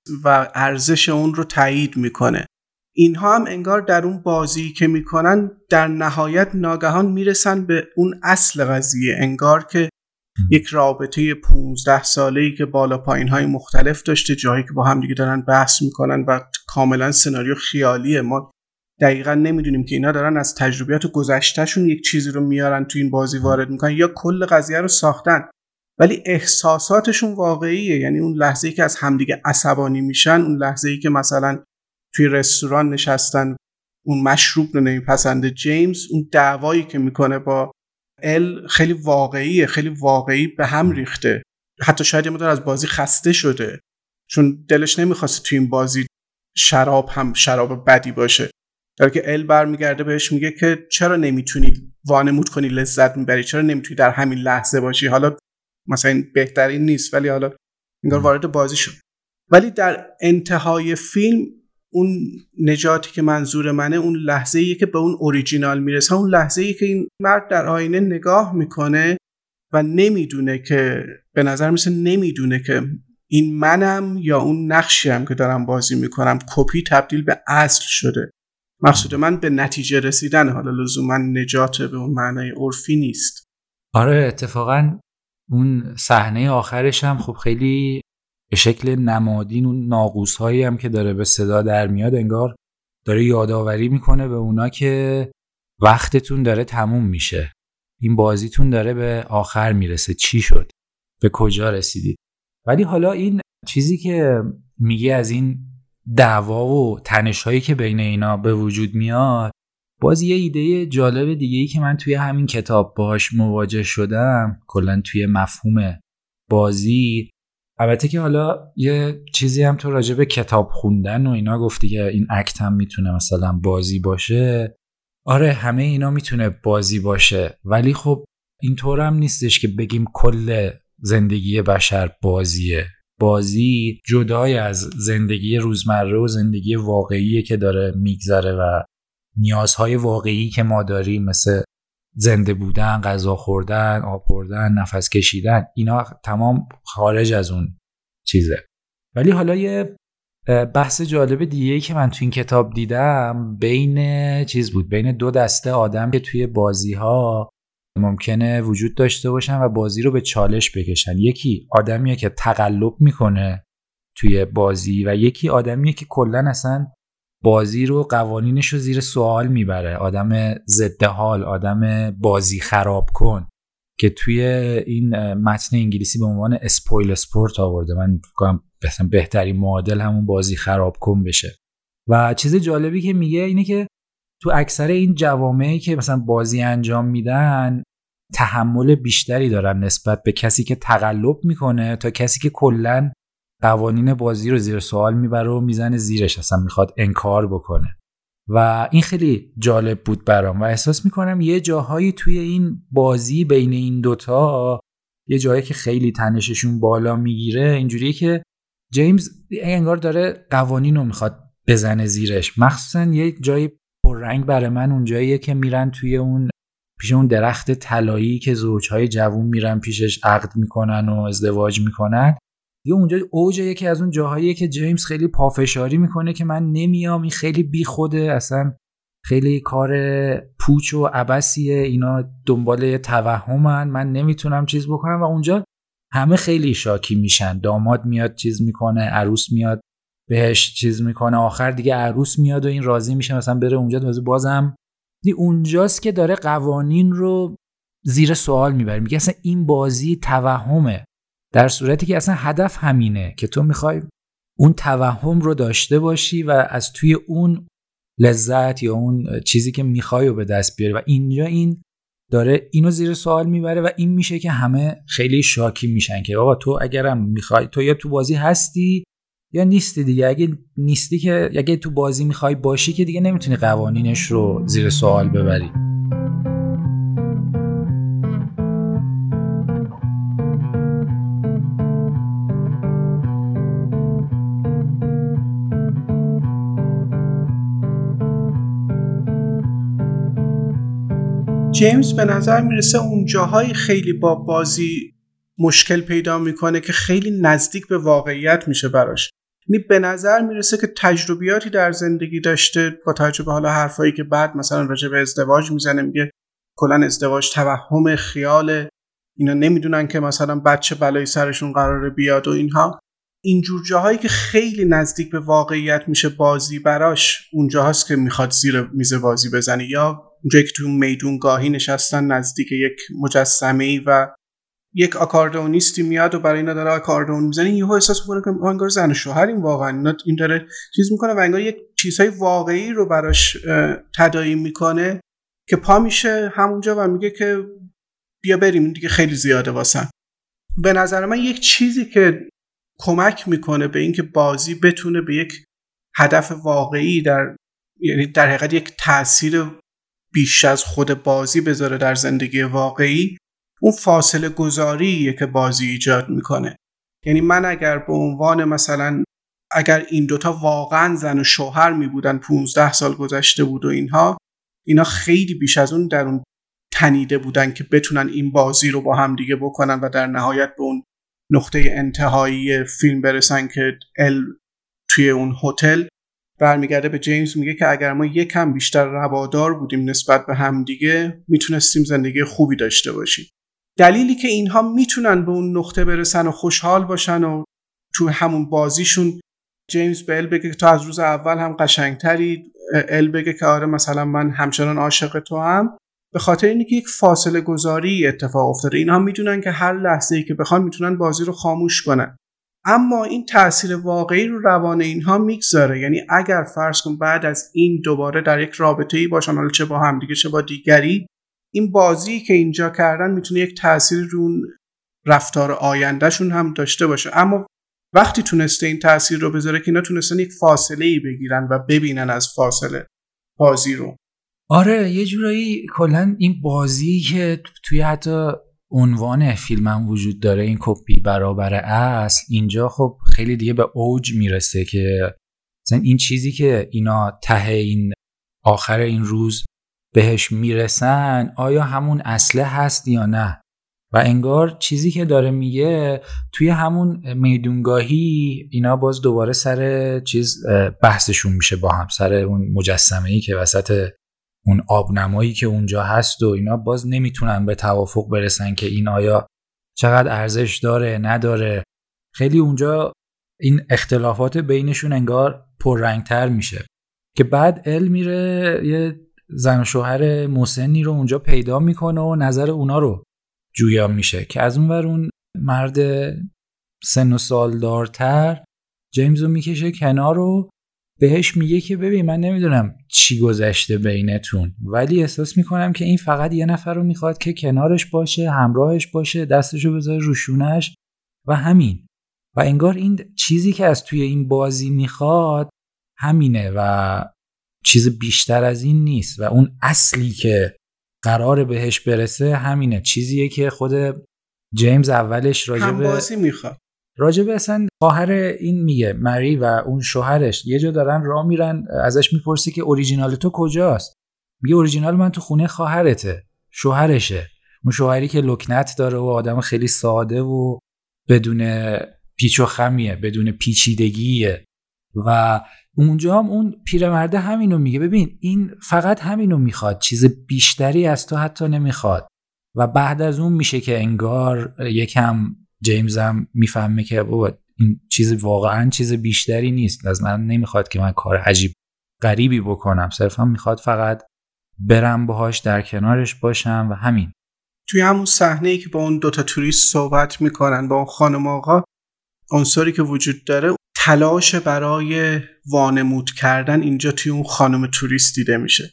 و ارزش اون رو تایید میکنه. اینها هم انگار در اون بازی که میکنن در نهایت ناگهان میرسن به اون اصل قضیه، انگار که یک رابطه 15 ساله‌ای که بالا پایین‌های مختلف داشته، جایی که با هم دیگه دارن بحث میکنن و کاملا سناریو خیالیه. ما دقیقاً نمیدونیم که اینا دارن از تجربیات گذشتهشون یک چیزی رو میارن تو این بازی وارد میکنن یا کل قضیه رو ساختن، ولی احساساتشون واقعیه. یعنی اون لحظه‌ای که از همدیگه عصبانی میشن، اون لحظه‌ای که مثلا توی رستوران نشستن اون مشروب رو نمیپسنده جیمز، اون دعوایی که میکنه با ال خیلی واقعی به هم ریخته. حتی شاید یه مقدار از بازی خسته شده چون دلش نمیخواسته تو این بازی شراب بدی باشه. در که ال برمیگرده بهش میگه که چرا نمیتونی وانمود کنی لذت میبری، چرا نمیتونی در همین لحظه باشی، حالا مثلا بهترین نیست ولی حالا انگار وارد بازی شد. ولی در انتهای فیلم اون نجاتی که منظور منه اون لحظه‌ایه که به اون اوریجینال میرسه، اون لحظه‌ایه که این مرد در آینه نگاه میکنه و نمیدونه که به نظر میسه نمیدونه که این منم یا اون نقشیم که دارم بازی میکنم کپی تبدیل به اصل شده. مقصود من به نتیجه رسیدن، حالا لزوما نجات به اون معنای عرفی نیست. آره اتفاقا اون صحنه آخرش هم خب خیلی به شکل نمادین اون ناقوس‌هایی هم که داره به صدا در میاد انگار داره یادآوری میکنه به اونا که وقتتون داره تموم میشه، این بازیتون داره به آخر میرسه، چی شد، به کجا رسیدید. ولی حالا این چیزی که میگه از این دعوا و تنش‌هایی که بین اینا به وجود میاد، باز یه ایده جالب دیگه‌ای که من توی همین کتاب باهاش مواجه شدم کلاً توی مفهوم بازی. البته که حالا یه چیزی هم تو راجع به کتاب خوندن و اینا گفتی که این اکت هم میتونه مثلا بازی باشه. آره همه اینا میتونه بازی باشه، ولی خب اینطور هم نیستش که بگیم کل زندگی بشر بازیه. بازی جدای از زندگی روزمره و زندگی واقعیه که داره میگذره و نیازهای واقعی که ما داریم مثل زنده بودن، غذا خوردن، آب خوردن، نفس کشیدن، اینا تمام خارج از اون چیزه. ولی حالا یه بحث جالب دیگه‌ای که من تو این کتاب دیدم بین دو دسته آدم که توی بازی‌ها ممکنه وجود داشته باشن و بازی رو به چالش بکشن. یکی آدمیه که تقلب میکنه توی بازی و یکی آدمیه که کلاً اصلا بازی رو قوانینش رو زیر سوال میبره، آدم ضد حال، آدم بازی خراب کن که توی این متن انگلیسی به عنوان اسپویل اسپورت آورده. من فکر کنم بهترین معادل همون بازی خراب کن بشه. و چیز جالبی که میگه اینه که تو اکثر این جوامعی که مثلا بازی انجام میدن تحمل بیشتری دارن نسبت به کسی که تقلب میکنه تا کسی که کلاً قوانین بازی رو زیر سوال میبره و میزنه زیرش، اصلا میخواد انکار بکنه. و این خیلی جالب بود برام و احساس میکنم یه جاهایی توی این بازی بین این دوتا، یه جایی که خیلی تنششون بالا میگیره اینجوریه که جیمز انگار داره قوانین رو میخواد بزنه زیرش. مخصوصا یه جایی پررنگ برای من اون جاییه که میرن توی اون پیش اون درخت طلایی که زوجهای جوون میرن پیشش عقد میکنن و ازدواج میکنن. یه اونجا اوج یکی از اون جاهاییه که جیمز خیلی پافشاری میکنه که من نمیام، این خیلی بی خوده، اصلا خیلی کار پوچ و عبثیه، اینا دنبال توهمن، من نمیتونم چیز بکنم. و اونجا همه خیلی شاکی میشن، داماد میاد چیز میکنه، عروس میاد بهش چیز میکنه، آخر دیگه عروس میاد و این راضی میشه مثلا بره اونجا. بازم اونجاست که داره قوانین رو زیر سوال میبره، میگه اصلا این بازی توهمه، در صورتی که اصلا هدف همینه که تو میخوای اون توهم رو داشته باشی و از توی اون لذت یا اون چیزی که میخوای رو به دست بیاری. و اینجا این داره اینو زیر سوال میبره و این میشه که همه خیلی شاکی میشن که آقا تو اگرم میخوای، تو یا تو بازی هستی یا نیستی دیگه. اگه نیستی که اگه تو بازی میخوای باشی که دیگه نمیتونی قوانینش رو زیر سوال ببری. جیمز به نظر میرسه اون جاهای خیلی با بازی مشکل پیدا میکنه که خیلی نزدیک به واقعیت میشه براش. یعنی به نظر میرسه که تجربیاتی در زندگی داشته، با توجه به حالا حرفایی که بعد مثلا راجع به ازدواج میزنه، میگه کلا ازدواج توهم، خیال، اینا نمیدونن که مثلا بچه بلایی سرشون قراره بیاد و اینها. اینجور جاهایی که خیلی نزدیک به واقعیت میشه بازی براش، اونجاهاست که میخواد زیر میز بازی بزنه. یا اونجایی که تو میدونگاهی نشستن نزدیک یک مجسمه‌ای و یک آکاردئونیستی میاد و برای اینا داره آکاردئون میزنه، یهو احساس میکنه که انگار زن و شوهریم، واقعا این داره چیز میکنه و انگار یک چیزهای واقعی رو براش تداعی میکنه که پا میشه همونجا و میگه که بیا بریم دیگه خیلی زیاده واسن. به نظر من یک چیزی که کمک میکنه به اینکه بازی بتونه به یک هدف واقعی یعنی در حقیقت یک تأثیر بیش از خود بازی بذاره در زندگی واقعی، اون فاصله گذاریه که بازی ایجاد میکنه. یعنی من اگر به عنوان مثلا اگر این دوتا واقعا زن و شوهر می بودن، 15 سال گذشته بود و اینا خیلی بیش از اون در اون تنیده بودن که بتونن این بازی رو با هم دیگه بکنن و در نهایت به اون نقطه انتهایی فیلم برسن که ال توی اون هتل برمیگرده به جیمز میگه که اگر ما یکم بیشتر روادار بودیم نسبت به هم دیگه میتونستیم زندگی خوبی داشته باشیم. دلیلی که اینها میتونن به اون نقطه برسن و خوشحال باشن و تو همون بازیشون جیمز به ال بگه که تو از روز اول هم قشنگتری، ال بگه که آره مثلا من همچنان عاشق تو هم، به خاطر اینه که یک فاصله گذاری اتفاق افتاده. اینها میدونن که هر لحظه‌ای که بخوان میتونن بازی رو خاموش کنن، اما این تأثیر واقعی رو روان اینها میگذاره. یعنی اگر فرض کن بعد از این دوباره در یک رابطه‌ای باشن، حالا چه با هم دیگه چه با دیگری، این بازی که اینجا کردن میتونه یک تأثیر رو رفتار آیندهشون هم داشته باشه. اما وقتی تونسته این تأثیر رو بذاره که اینا تونستن یک فاصله‌ای بگیرن و ببینن از فاصله بازی رو. آره یه جورایی کلا این بازی که توی حتی عنوان فیلمم وجود داره، این کپی برابر اصل، اینجا خب خیلی دیگه به اوج میرسه که مثلا این چیزی که اینا ته این آخر این روز بهش میرسن آیا همون اصله هست یا نه. و انگار چیزی که داره میگه توی همون میدونگاهی اینا باز دوباره سر چیز بحثشون میشه با هم، سر اون مجسمه‌ای که وسط اون آبنمایی که اونجا هست و اینا باز نمیتونن به توافق برسن که این آیا چقدر ارزش داره نداره. خیلی اونجا این اختلافات بینشون انگار پررنگتر میشه که بعد ال میره یه زن و شوهر مسنی رو اونجا پیدا میکنه و نظر اونا رو جویا میشه که از اونور اون مرد سن و سالدارتر جیمز رو میکشه کنار و بهش میگه که ببین من نمیدونم چی گذشته بینتون، ولی احساس میکنم که این فقط یه نفر رو میخواد که کنارش باشه، همراهش باشه، دستشو بذاره رو شونه‌اش و همین. و انگار این چیزی که از توی این بازی میخواد همینه و چیز بیشتر از این نیست و اون اصلی که قراره بهش برسه همینه. چیزیه که خود جیمز اولش راجبه اصلا خواهر این میگه مری و اون شوهرش یه جا دارن راه میرن، ازش میپرسی که اوریجینال تو کجاست؟ میگه اوریجینال من تو خونه خواهرته، شوهرشه، اون شوهری که لکنت داره و آدم خیلی ساده و بدون پیچ و خمیه، بدون پیچیدگیه. و اونجا هم اون پیرمرده همینو میگه، ببین این فقط همینو میخواد، چیز بیشتری از تو حتی نمیخواد. و بعد از اون میشه که انگار یکم جیمز هم میفهمه که بابا این چیز واقعا چیز بیشتری نیست، از من نمیخواد که من کار عجیب غریبی بکنم، صرفا میخواد فقط برم باهاش در کنارش باشم و همین. توی همون صحنه‌ای که با اون دوتا توریست صحبت میکنن، با اون خانم آقا، عنصری که وجود داره تلاش برای وانمود کردن اینجا توی اون خانم توریست دیده میشه.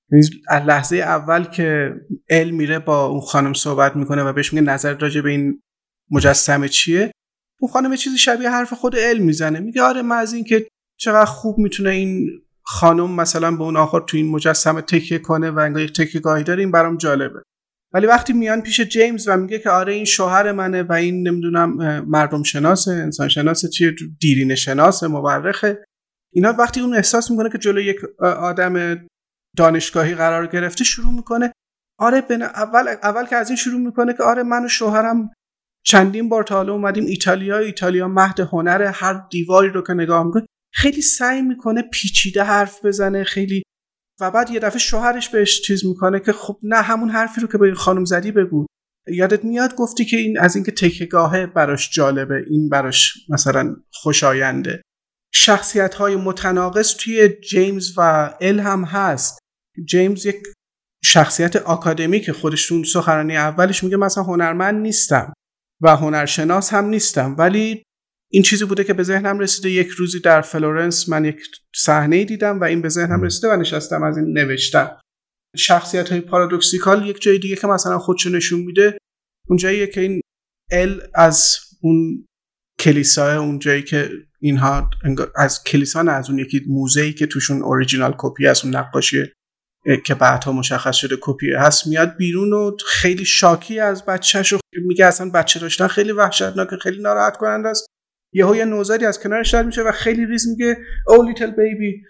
از لحظه اول که ال میره با اون خانم صحبت میکنه و بهش میگه نظر راجع به این مجسمه چیه، اون خانم چیزی شبیه حرف خود ال میزنه، میگه آره من از این که چقدر خوب میتونه این خانم مثلا به اون آخر تو این مجسمه تکیه کنه و انگار یک تکیه‌گاهی داره، این برام جالبه. ولی وقتی میان پیش جیمز و میگه که آره این شوهر منه و این نمیدونم مردم شناسه، انسان شناسه، چیه، دیرینه شناسه، مورخه، اینا وقتی اون احساس میکنه که جلوی یک آدم دانشگاهی قرار گرفته، شروع میکنه آره اول که از این شروع میکنه که آره من و شوهرم چندین بار تا حالا اومدیم ایتالیا مهد هنر، هر دیواری رو که نگاه میکنه خیلی سعی میکنه پیچیده حرف بزنه خیلی، و بعد یه دفعه شوهرش بهش چیز میکنه که خب نه همون حرفی رو که به این خانم زدی بگو، یادت میاد گفتی که این از این که تکیه‌گاهه براش جالبه، این براش مثلا خوشاینده. شخصیت‌های متناقض توی جیمز و ال هم هست. جیمز یک شخصیت آکادمیک، خودشون سخنرانی اولش میگه مثلا هنرمند نیستم و هنرشناس هم نیستم، ولی این چیزی بوده که به ذهنم رسیده، یک روزی در فلورنس من یک صحنه‌ای دیدم و این به ذهنم رسیده و نشستم از این نوشتم. شخصیت‌های پارادوکسیکال یک جای دیگه که مثلا خودشو نشون میده اونجاییه که این ال از اون کلیسا، اونجایی که اینها از کلیسا نه، از اون یکی موزه‌ای که توشون اوریجینال کپی از اون نقاشی که بعدها مشخص شده کپی هست میاد بیرون و خیلی شاکی از بچه‌شو میگه اصلا بچه داشتن خیلی وحشتناکه، خیلی ناراحت کننده است. یه نوزادی از کنارش رد میشه و خیلی ریز میگه او لیتل بیبی،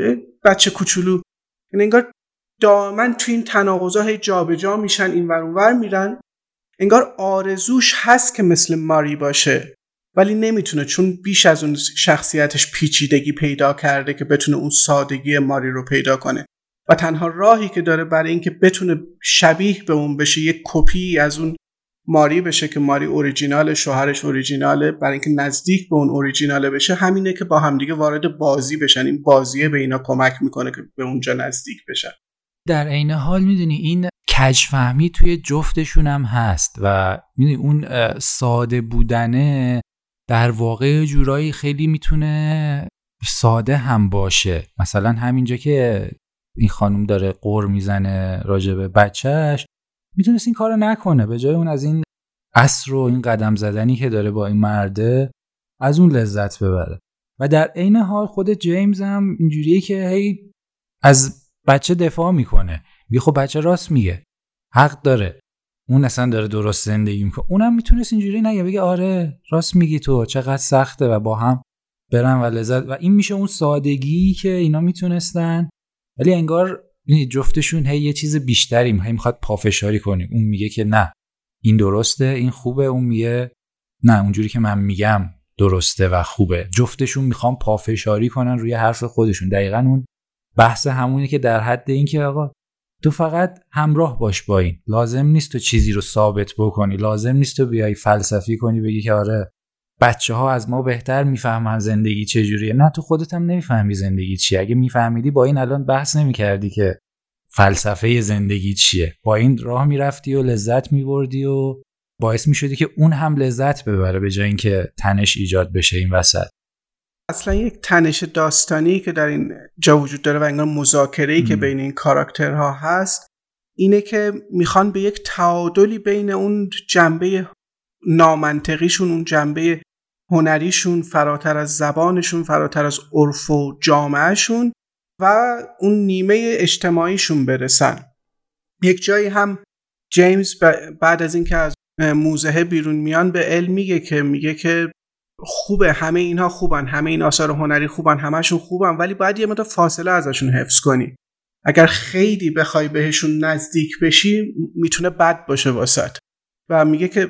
بچه کوچولو. این انگار دائما تو این تناقض‌ها هی جابجا میشن، این ور اون ور میرن. انگار آرزوش هست که مثل ماری باشه ولی نمیتونه، چون بیش از اون شخصیتش پیچیدگی پیدا کرده که بتونه اون سادگی ماری رو پیدا کنه و تنها راهی که داره برای اینکه بتونه شبیه به اون بشه، یک کپی از اون ماری بشه که ماری اوریجینال، شوهرش اوریجیناله، برای اینکه نزدیک به اون اوریجیناله بشه همینه که با همدیگه وارد بازی بشن. این بازیه به اینا کمک میکنه که به اونجا نزدیک بشن. در عین حال میدونی این کجفهمی توی جفتشون هم هست و میدونی اون ساده بودنه در واقع جورایی خیلی میتونه ساده هم باشه. مثلا همینجا که این خانم داره قر میزنه راجبه بچهش، میتونست این کارو نکنه، به جای اون از این عصر و این قدم زدنی که داره با این مرده از اون لذت ببره. و در عین حال خود جیمز هم اینجوریه که هی از بچه دفاع میکنه، میگه خب بچه راست میگه، حق داره، اون اصلا داره درست زندگی میکنه. اونم میتونست اینجوری نگه، بگه آره راست میگی تو، چقدر سخته و با هم برن و لذت. و این میشه اون سادگی که اینا میتونستن، ولی انگار جفتشون هی یه چیز بیشتری میخواد پافشاری کنه. اون میگه که نه این درسته، این خوبه، اون میگه نه اونجوری که من میگم درسته و خوبه. جفتشون میخوان پافشاری کنن روی حرف خودشون. دقیقاً اون بحث همونه که در حد این که آقا تو فقط همراه باش با این، لازم نیست تو چیزی رو ثابت بکنی، لازم نیست تو بیای فلسفی کنی بگی که آره بچه‌ها از ما بهتر میفهمن زندگی چجوریه. نه تو خودت هم نمیفهمی زندگی چیه. اگه میفهمیدی با این الان بحث نمیکردی که فلسفه زندگی چیه، با این راه میرفتی و لذت میبردی و باعث میشدی که اون هم لذت ببره به جای اینکه تنش ایجاد بشه این وسط. اصلا یک تنش داستانی که در این جا وجود داره و انگار مذاکره‌ای که بین این کاراکترها هست اینه که میخوان به یک تعادلی بین اون جنبه نامنطقیشون، اون جنبه هنریشون فراتر از زبانشون، فراتر از عرف و جامعهشون و اون نیمه اجتماعیشون برسن. یک جایی هم جیمز بعد از اینکه از موزه بیرون میان به ال میگه که خوبه، همه اینها خوبن، همه این آثار هنری خوبن، همشون خوبن، ولی باید یه مقدار فاصله ازشون حفظ کنی. اگر خیلی بخوای بهشون نزدیک بشی میتونه بد باشه واسط. و میگه که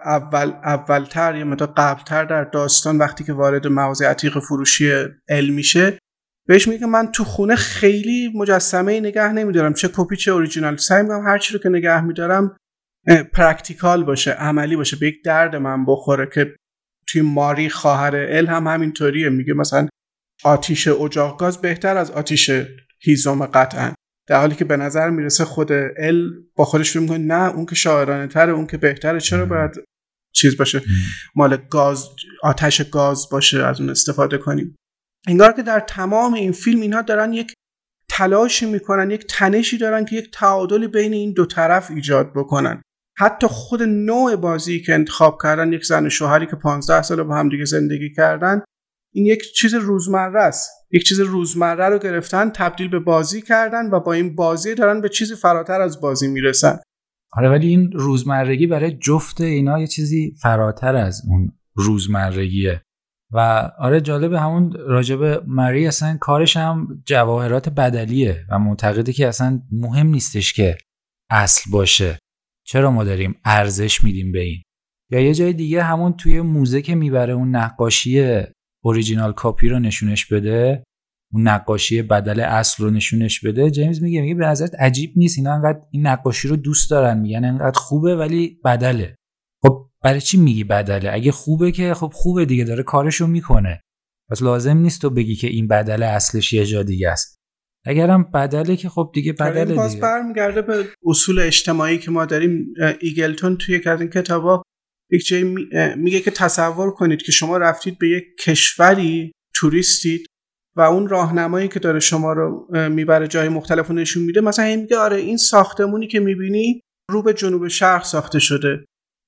اولتر یه مقدار قبلتر در داستان وقتی که وارد مغازه عتیق فروشی ال میشه بهش میگه من تو خونه خیلی مجسمه نگه نمیدارم، چه کپی چه اوریجینال، سعی میکنم هر چی رو که نگه میدارم پرکتیکال باشه، عملی باشه، به یک درد من بخوره. که توی ماری خواهر ال هم همینطوریه، میگه مثلا آتیش اجاق گاز بهتر از آتیش هیزم قطعا، در حالی که به نظر میرسه خود ال با خودش فکر میکنه نه اون که شاعرانه تره، اون که بهتره، چرا باید چیز باشه مال گاز، آتش گاز باشه، از اون استفاده کنیم. انگار که در تمام این فیلم اینها دارن یک تلاشی میکنن، یک تنشی دارن که یک تعادلی بین این دو طرف ایجاد بکنن. حتی خود نوع بازی که انتخاب کردن، یک زن و شوهری که 15 سال با هم دیگه زندگی کردن، این یک چیز روزمره است. یک چیز روزمره رو گرفتن تبدیل به بازی کردن و با این بازی دارن به چیزی فراتر از بازی میرسن. آره ولی این روزمرگی برای جفت اینا یه چیزی فراتر از اون روزمرگیه. و آره جالبه همون راجب مری اصلا کارش هم جواهرات بدلیه و معتقده که اصلا مهم نیستش که اصل باشه، چرا ما داریم ارزش میدیم به این. یا یه جای دیگه همون توی موزه که میبره اون نقاشی اوریجینال کاپی رو نشونش بده، اون نقاشی بدل اصل رو نشونش بده، جیمز میگه به نظرت عجیب نیست اینا انقدر این نقاشی رو دوست دارن، میگن انقدر خوبه ولی بدله. خب برای چی میگی بدله؟ اگه خوبه که خب خوبه دیگه، داره کارشو میکنه، پس لازم نیست تو بگی که این بدله اصلش یه جا دیگه است. اگرم بدله که خب دیگه بدله دیگه. باز برمیگرده به اصول اجتماعی که ما داریم. ایگلتون توی یک از این کتابا یک جایی میگه که تصور کنید که شما رفتید به یک کشوری توریستید و اون راهنمایی که داره شما رو میبره جای مختلف نشون میده، مثلا این میگه آره این ساختمونی که میبینی رو به جنوب شرق ساخته شده،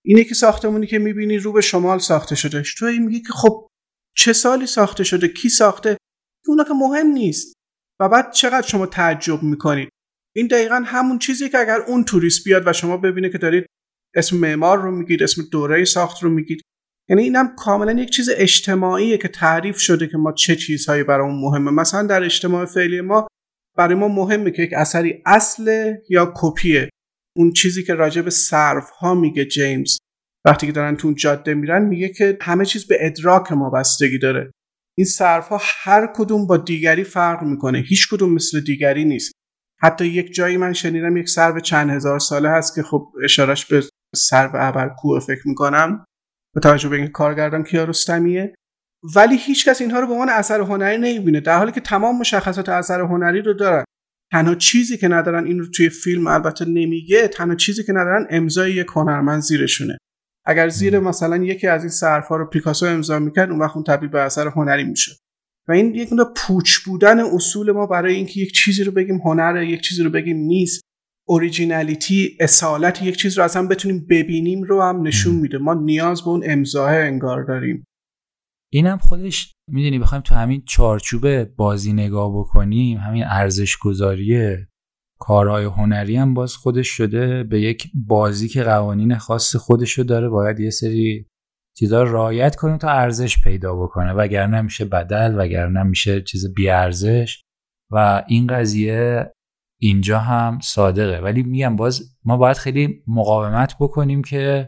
اینه که ساختمونی که میبینی رو به شمال ساخته شده. تو میگی که خب چه سالی ساخته شده، کی ساخته، اونا که مهم نیست. و بعد چقدر شما تعجب میکنید. این دقیقاً همون چیزی که اگر اون توریست بیاد و شما ببینه که دارید اسم معمار رو میگید، اسم دوره ساخت رو میگید، یعنی اینم کاملا یک چیز اجتماعیه که تعریف شده که ما چه چیزهایی برامون مهمه. مثلا در اجتماع فعلی ما برای ما مهمه که یک اثری اصله یا کپیه. اون چیزی که راجع به صرف‌ها میگه جیمز وقتی که دارن تو اون جاده میرن، میگه که همه چیز به ادراک ما بستگی داره. این صرف‌ها هر کدوم با دیگری فرق میکنه، هیچ کدوم مثل دیگری نیست. حتی یک جایی من شنیدم یک سرو چند هزار ساله هست که خب اشارش به سرو ابرکوه فکر میکنم با توجه به این کارگردان کیارستمیه، ولی هیچ کس اینها رو به عنوان اثر هنری نمیبینه، در حالی که تمام مشخصات اثر هنری رو دارن. تنها چیزی که ندارن، این رو توی فیلم البته نمیگه، تنها چیزی که ندارن امضای یک هنرمند زیرشونه. اگر زیر مثلا یکی از این صرف‌ها رو پیکاسو امضا میکرد، اون وقت اون تبدیل به اثر هنری میشه. و این یک نوع پوچ بودن اصول ما برای اینکه یک چیزی رو بگیم هنره، یک چیزی رو بگیم نیست. اوریجینالیتی، اصالت یک چیز رو اصلا بتونیم ببینیم رو هم نشون میده. ما نیاز به اون امضاه انگار داریم. اینم خودش میدونی بخوایم تو همین چارچوب بازی نگاه بکنیم، همین ارزش گذاری کارهای هنری هم باز خودش شده به یک بازی که قوانین خاص خودشو داره، باید یه سری چیزا رو رعایت کنه تا ارزش پیدا بکنه، وگرنه میشه بدل، وگرنه میشه چیز بی ارزش. و این قضیه اینجا هم صادقه، ولی میگم باز ما باید خیلی مقاومت بکنیم که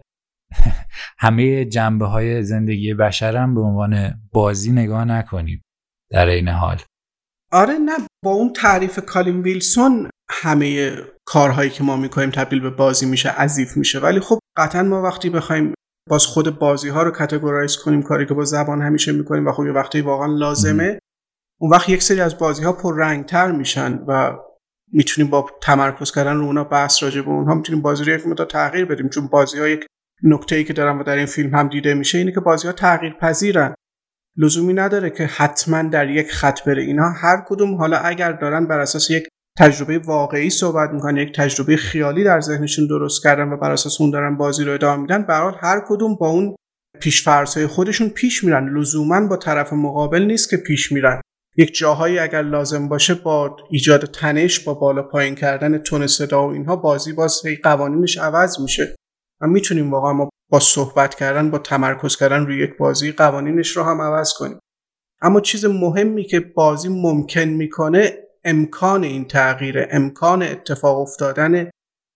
همه جنبه‌های زندگی بشر هم به عنوان بازی نگاه نکنیم در این حال. آره نه، با اون تعریف کالین ویلسون همه کارهایی که ما میکنیم تبدیل به بازی میشه، اضیف میشه. ولی خب قطعا ما وقتی بخوایم باز خود بازی ها رو کاتگورایز کنیم، کاری که با زبان همیشه میکنیم و خب یه وقتی واقعا لازمه، اون وقت یک سری از بازی ها پررنگ‌تر میشن و میتونیم با تمرکز کردن رو اونا، بحث راجع به اونها، میتونیم بازی رو یک مقدار تغییر بدیم. چون بازی ها یک نکته‌ای که دارن و در این فیلم هم دیده میشه اینه که بازی ها تغییر پذیرن. لزومی نداره که حتما در یک خط بره. اینا هر کدوم حالا اگر دارن بر اساس یک تجربه واقعی صحبت میکنن، یک تجربه خیالی در ذهنشون درست کردن و بر اساس اون دارن بازی رو ادامه میدن، به هر حال هر کدوم با اون پیش‌فرض‌های خودشون پیش میرن. لزوما با طرف مقابل نیست که پیش میرن. یک جاهایی اگر لازم باشه با ایجاد تنش، با بالا پایین کردن تون صدا و اینها، بازی باز قوانینش عوض میشه. و میتونیم واقعا ما با صحبت کردن، با تمرکز کردن روی یک بازی قوانینش رو هم عوض کنیم. اما چیز مهمی که بازی ممکن میکنه امکان این تغییر، امکان اتفاق افتادن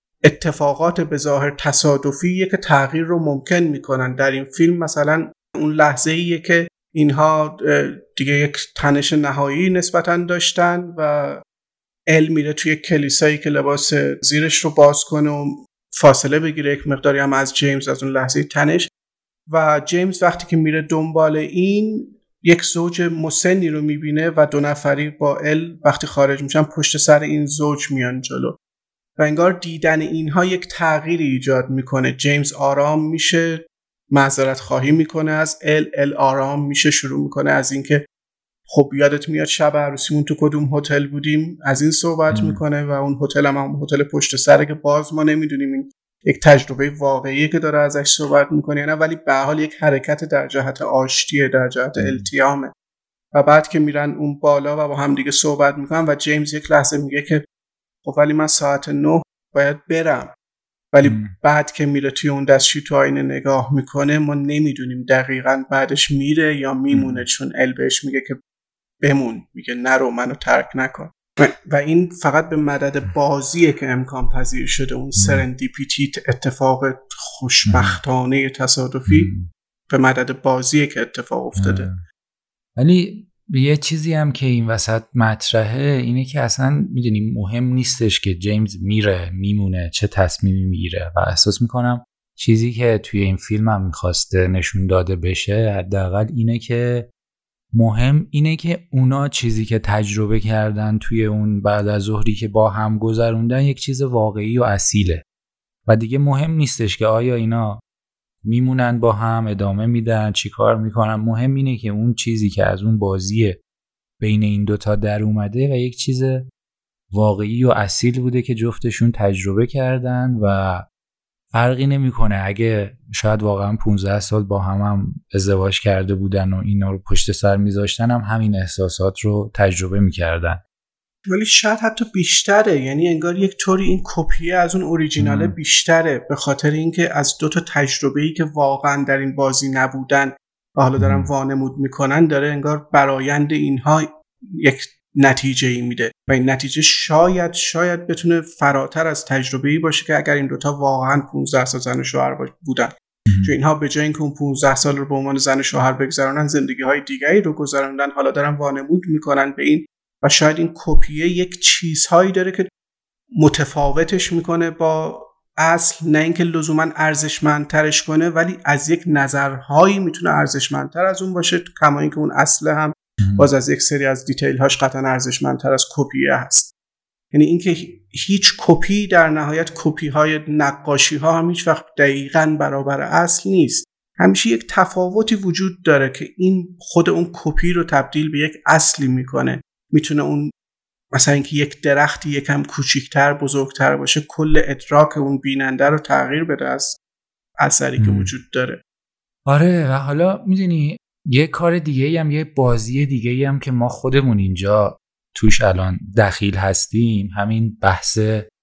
اتفاقات به ظاهر تصادفیه که تغییر رو ممکن میکنن. در این فیلم مثلا اون لحظه‌ایه که اینها دیگه یک تنش نهایی نسبتاً داشتن و ال میره توی کلیسایی که لباس زیرش رو باز کنه و فاصله بگیره یک مقداری هم از جیمز، از اون لحظه تنش. و جیمز وقتی که میره دنبال این، یک زوج مسنی رو میبینه و دو نفری با ال وقتی خارج میشن پشت سر این زوج میان جلو و انگار دیدن اینها یک تغییری ایجاد میکنه. جیمز آرام میشه، معذرت خواهی میکنه از ال آرام میشه، شروع میکنه از اینکه خب یادت میاد شب عروسیمون تو کدوم هتل بودیم، از این صحبت میکنه و اون هتل هم هتل پشت سره که باز ما نمیدونیم این یک تجربه واقعیه که داره ازش صحبت میکنه نه، ولی به هر حال یک حرکت در جهت آشتیه، در جهت التیامه. و بعد که میرن اون بالا و با هم دیگه صحبت میکنن و جیمز یک لحظه میگه که خب ولی من ساعت 9 باید برم، ولی بعد که میره توی اون دستشویی تو آینه نگاه میکنه ما نمیدونیم دقیقاً بعدش میره یا میمونه، چون ال بهش میگه که بمون، میگه نرو، منو ترک نکن. و این فقط به مدد بازیه که امکان پذیر شده. اون سرندیپیتی، اتفاق خوشبختانه تصادفی به مدد بازیه که اتفاق افتاده. ولی یه چیزی هم که این وسط مطرحه اینه که اصلا میدونیم مهم نیستش که جیمز میره میمونه چه تصمیمی میگیره، و احساس میکنم چیزی که توی این فیلم هم میخواسته نشون داده بشه حداقل اینه که مهم اینه که اونا چیزی که تجربه کردن توی اون بعد از ظهری که با هم گذروندن یک چیز واقعی و اصیله و دیگه مهم نیستش که آیا اینا میمونن با هم ادامه میدن چی کار میکنن. مهم اینه که اون چیزی که از اون بازی بین این دوتا در اومده و یک چیز واقعی و اصیل بوده که جفتشون تجربه کردن و فرقی نمیکنه اگه شاید واقعا 15 سال با هم ازدواج کرده بودن و اینا رو پشت سر میذاشتن هم همین احساسات رو تجربه میکردن. ولی شاید حتی بیشتره، یعنی انگار یک طوری این کپیه از اون اوریجیناله بیشتره، به خاطر اینکه از دو تا تجربه‌ای که واقعا در این بازی نبودن و حالا دارن وانمود میکنن، داره انگار برآیند اینها یک نتیجه‌ای میده و این نتیجه شاید بتونه فراتر از تجربه‌ای باشه که اگر این دوتا واقعا 15 سال زن و شوهر بودن. چون اینها به جای اینکه اون 15 سال رو به عنوان زن و شوهر بگذرونن، زندگی‌های دیگری رو گذروندن، حالا دارن وانمود میکنن به این و شاید این کپیه یک چیزهایی داره که متفاوتش میکنه با اصل، نه اینکه لزوما ارزشمندترش کنه، ولی از یک نظرهایی میتونه ارزشمندتر از اون باشه، کما اینکه اون اصل هم باز از یک سری از دیتیل هاش قطعا ارزشمندتر از کپیه هست. یعنی اینکه هیچ کپی در نهایت، کپی های نقاشی ها هم هیچ وقت دقیقاً برابر اصل نیست. همیشه یک تفاوتی وجود داره که این خود اون کپی رو تبدیل به یک اصلی میکنه. میتونه اون مثلا اینکه یک درختی یکم کوچیک‌تر بزرگتر باشه، کل ادراک اون بیننده رو تغییر بده از اثری که وجود داره. آره، و حالا میدونی یه کار دیگه‌ای هم، یه بازی دیگه‌ای هم که ما خودمون اینجا توش الان دخیل هستیم، همین بحث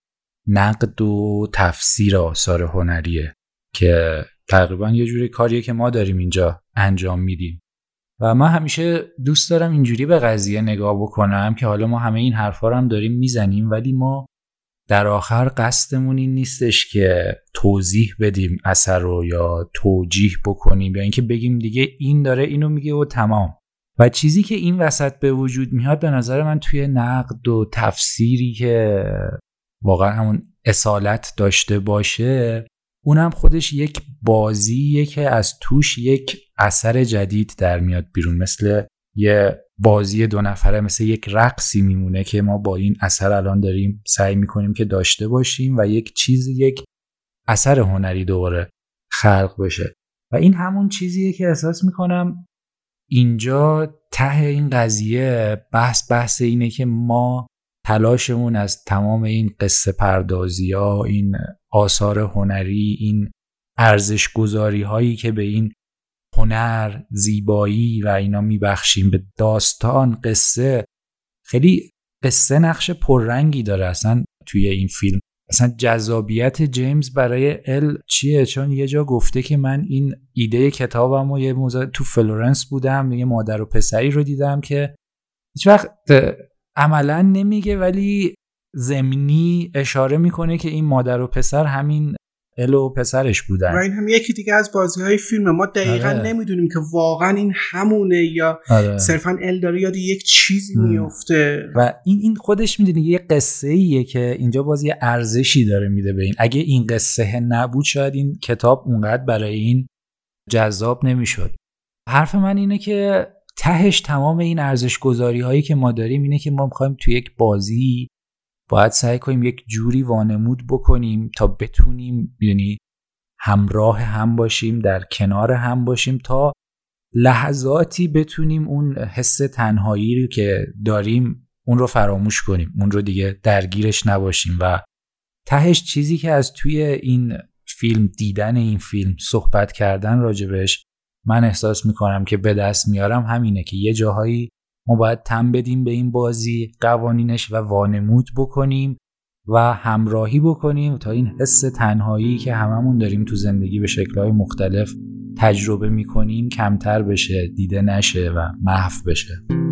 نقد و تفسیر آثار هنریه که تقریبا یه جوری کاریه که ما داریم اینجا انجام میدیم و من همیشه دوست دارم اینجوری به قضیه نگاه بکنم که حالا ما همه این حرفا رو هم داریم میزنیم، ولی ما در آخر قصدمون این نیستش که توضیح بدیم اثر رو یا توجیه بکنیم یا اینکه بگیم دیگه این داره اینو میگه و تمام. و چیزی که این وسط به وجود میاد به نظر من توی نقد و تفسیری که واقعا همون اصالت داشته باشه، اونم خودش یک بازیه که از توش یک اثر جدید در میاد بیرون، مثل یه بازی 2 نفره، مثل یک رقصی میمونه که ما با این اثر الان داریم سعی میکنیم که داشته باشیم و یک اثر هنری دوباره خلق بشه. و این همون چیزیه که احساس میکنم اینجا ته این قضیه بحث اینه که ما تلاشمون از تمام این قصه پردازی ها، این آثار هنری، این ارزش گذاری هایی که به این هنر، زیبایی و اینا میبخشیم، به داستان، قصه، خیلی قصه نقش پررنگی داره اصلا توی این فیلم. اصلا جذابیت جیمز برای ال چیه؟ چون یه جا گفته که من این ایده کتابم و یه موضوع تو فلورنس بودم، یه مادر و پسری رو دیدم که هیچ وقت عملا نمیگه ولی ضمنی اشاره میکنه که این مادر و پسر همین ال و پسرش بودن. و این هم یکی دیگه از بازی‌های فیلمه، ما دقیقاً نمیدونیم که واقعا این همونه یا صرفاً ال داره یاد یک چیزی میفته. و این خودش میدونی یه قصه ایه که اینجا باز یه ارزشی داره میده به این. اگه این قصه نبود شاید این کتاب اونقدر برای این جذاب نمیشد. حرف من اینه که تهش تمام این ارزش گذاری هایی که ما داریم اینه که ما میخوایم توی یک بازی باید سعی کنیم یک جوری وانمود بکنیم تا بتونیم، یعنی همراه هم باشیم، در کنار هم باشیم، تا لحظاتی بتونیم اون حس تنهایی رو که داریم اون رو فراموش کنیم، اون رو دیگه درگیرش نباشیم. و تهش چیزی که از توی این فیلم، دیدن این فیلم، صحبت کردن راجبش، من احساس میکنم که به دست میارم همینه که یه جاهایی ما باید تن بدیم به این بازی، قوانینش و وانمود بکنیم و همراهی بکنیم تا این حس تنهایی که هممون داریم تو زندگی به شکل‌های مختلف تجربه میکنیم کمتر بشه، دیده نشه و محو بشه.